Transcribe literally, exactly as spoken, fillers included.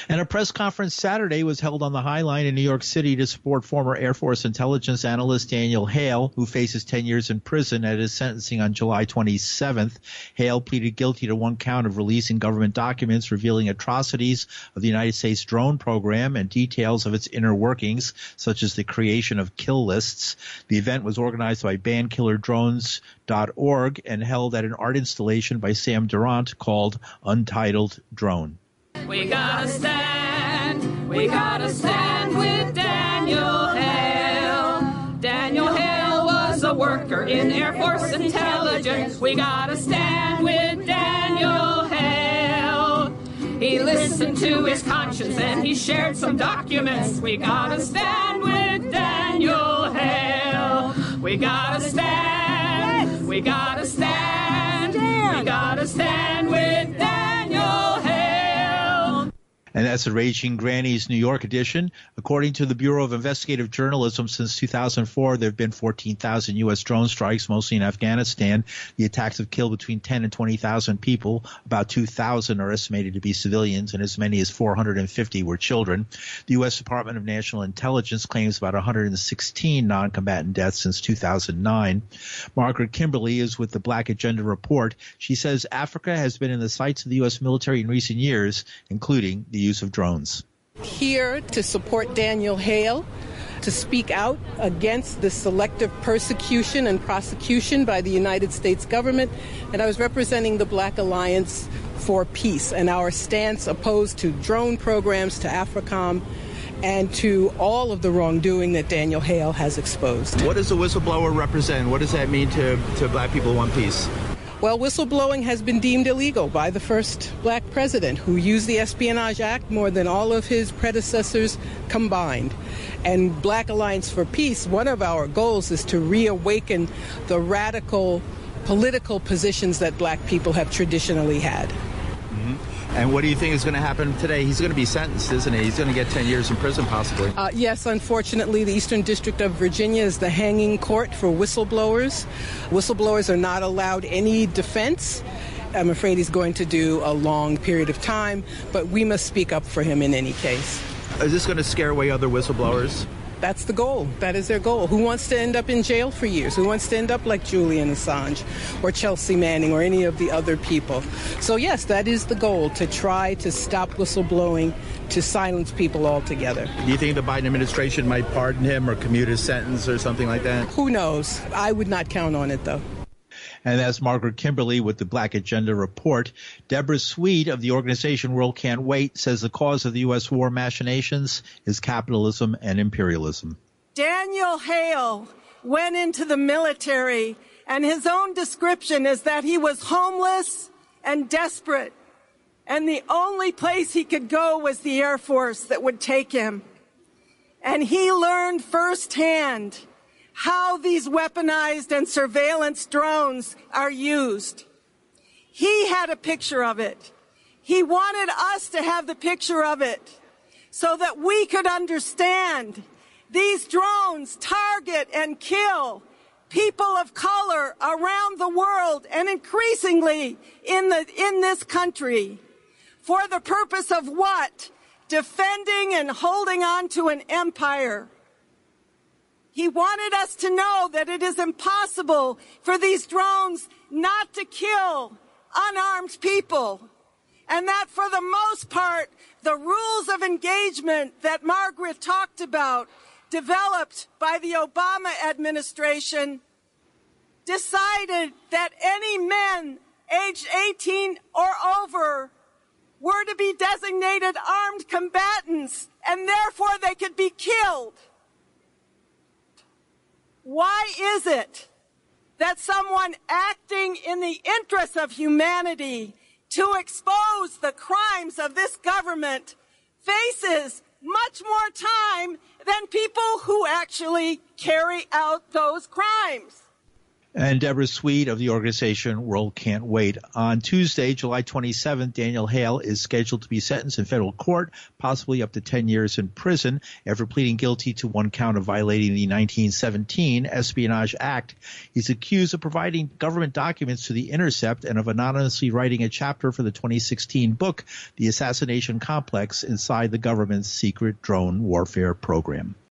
And a press conference Saturday was held on the High Line in New York City to support former Air Force intelligence analyst Daniel Hale, who faces ten years in prison at his sentencing on July twenty-seventh. Hale pleaded guilty to one count of releasing government documents revealing atrocities of the United States drone program and details of its inner workings, such as the creation of kill lists. The event was organized by ban killer drones dot org and held at an art installation by Sam Durant called Untitled Drone. We gotta stand, we gotta stand with Daniel Hale. Daniel Hale was a worker in Air Force intelligence. We gotta stand with Daniel Hale. He listened to his conscience and he shared some documents. We gotta stand with Daniel Hale. We gotta stand, we gotta stand, we gotta stand with Daniel Hale. And that's the Raging Granny's New York edition. According to the Bureau of Investigative Journalism, since two thousand four, there have been fourteen thousand U S drone strikes, mostly in Afghanistan. The attacks have killed between ten and twenty thousand people. About two thousand are estimated to be civilians, and as many as four hundred fifty were children. The U S Department of National Intelligence claims about one hundred sixteen non-combatant deaths since two thousand nine. Margaret Kimberly is with the Black Agenda Report. She says Africa has been in the sights of the U S military in recent years, including the use of drones. Here to support Daniel Hale, to speak out against the selective persecution and prosecution by the United States government, and I was representing the Black Alliance for Peace and our stance opposed to drone programs, to AFRICOM, and to all of the wrongdoing that Daniel Hale has exposed. What does a whistleblower represent? What does that mean to, to black people who want peace? Well, whistleblowing has been deemed illegal by the first black president, who used the Espionage Act more than all of his predecessors combined. And Black Alliance for Peace, one of our goals is to reawaken the radical political positions that black people have traditionally had. Mm-hmm. And what do you think is going to happen today? He's going to be sentenced, isn't he? He's going to get ten years in prison, possibly. Uh, yes, unfortunately, the Eastern District of Virginia is the hanging court for whistleblowers. Whistleblowers are not allowed any defense. I'm afraid he's going to do a long period of time, but we must speak up for him in any case. Is this going to scare away other whistleblowers? That's the goal. That is their goal. Who wants to end up in jail for years? Who wants to end up like Julian Assange or Chelsea Manning or any of the other people? So, yes, that is the goal, to try to stop whistleblowing, to silence people altogether. Do you think the Biden administration might pardon him or commute his sentence or something like that? Who knows? I would not count on it, though. And that's Margaret Kimberly with the Black Agenda Report. Deborah Sweet of the organization World Can't Wait says the cause of the U S war machinations is capitalism and imperialism. Daniel Hale went into the military, and his own description is that he was homeless and desperate, and the only place he could go was the Air Force that would take him. And he learned firsthand how these weaponized and surveillance drones are used. He had a picture of it. He wanted us to have the picture of it so that we could understand these drones target and kill people of color around the world and increasingly in the in this country. For the purpose of what? Defending and holding on to an empire. He wanted us to know that it is impossible for these drones not to kill unarmed people, and that for the most part, the rules of engagement that Margaret talked about, developed by the Obama administration, decided that any men aged eighteen or over were to be designated armed combatants, and therefore they could be killed. Why is it that someone acting in the interests of humanity to expose the crimes of this government faces much more time than people who actually carry out those crimes? And Deborah Sweet of the organization World Can't Wait. On Tuesday, July twenty-seventh, Daniel Hale is scheduled to be sentenced in federal court, possibly up to ten years in prison, after pleading guilty to one count of violating the nineteen seventeen Espionage Act. He's accused of providing government documents to The Intercept and of anonymously writing a chapter for the twenty sixteen book, The Assassination Complex Inside the Government's Secret Drone Warfare Program.